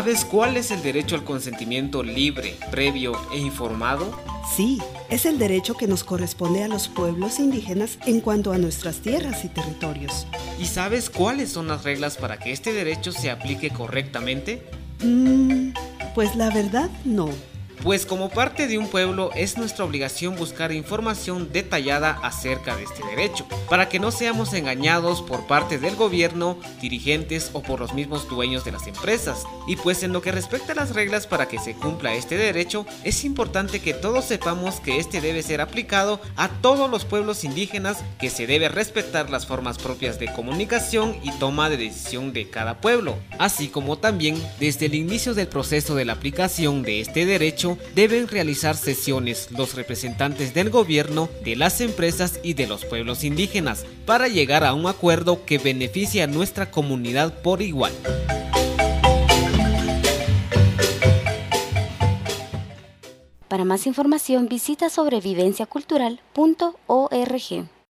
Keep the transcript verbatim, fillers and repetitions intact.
¿Sabes cuál es el derecho al consentimiento libre, previo e informado? Sí, es el derecho que nos corresponde a los pueblos indígenas en cuanto a nuestras tierras y territorios. ¿Y sabes cuáles son las reglas para que este derecho se aplique correctamente? Mm, pues la verdad no. Pues como parte de un pueblo es nuestra obligación buscar información detallada acerca de este derecho, para que no seamos engañados por parte del gobierno, dirigentes o por los mismos dueños de las empresas. Y pues en lo que respecta a las reglas para que se cumpla este derecho, es importante que todos sepamos que este debe ser aplicado a todos los pueblos indígenas, que se debe respetar las formas propias de comunicación y toma de decisión de cada pueblo, así como también desde el inicio del proceso de la aplicación de este derecho deben realizar sesiones los representantes del gobierno, de las empresas y de los pueblos indígenas para llegar a un acuerdo que beneficie a nuestra comunidad por igual. Para más información visita sobrevivencia cultural punto org.